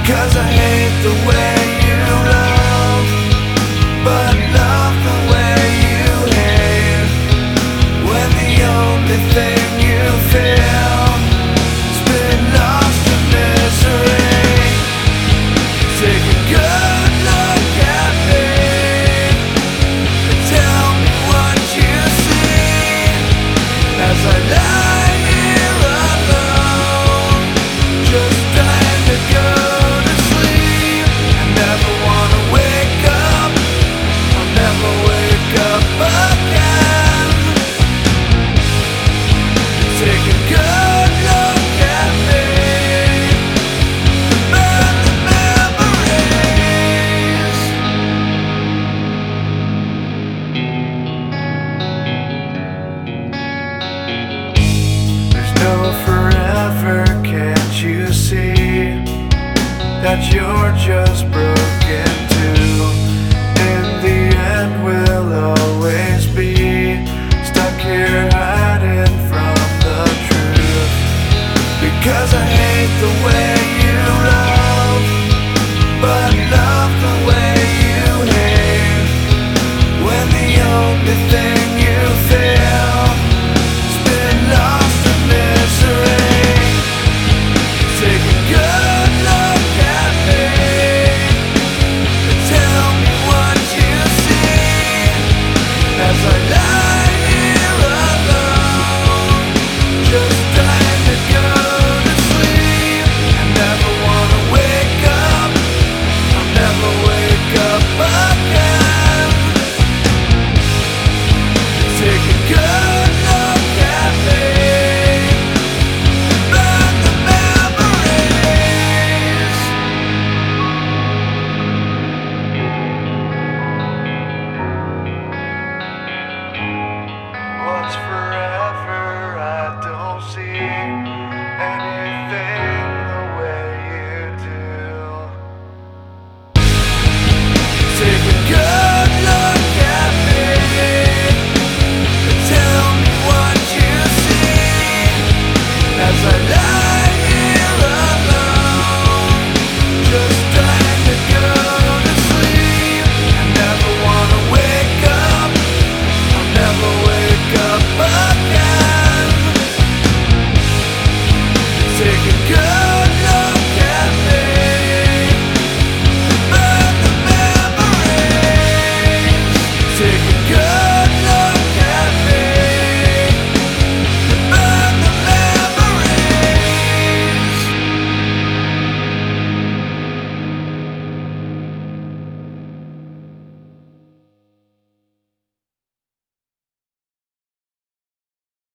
'Cause I hate the way you love, but love the way you hate. When the only thing you feel is being lost in misery. Take a good look at me and tell me what you see as I lie here alone, just trying to go to sleep. I never wanna wake up, I'll never wake up again. Take a good look at me, burn the memories. There's no forever, can't you see that you're just broken too? In the end we'll always be stuck here hiding from the truth. Because I hate the way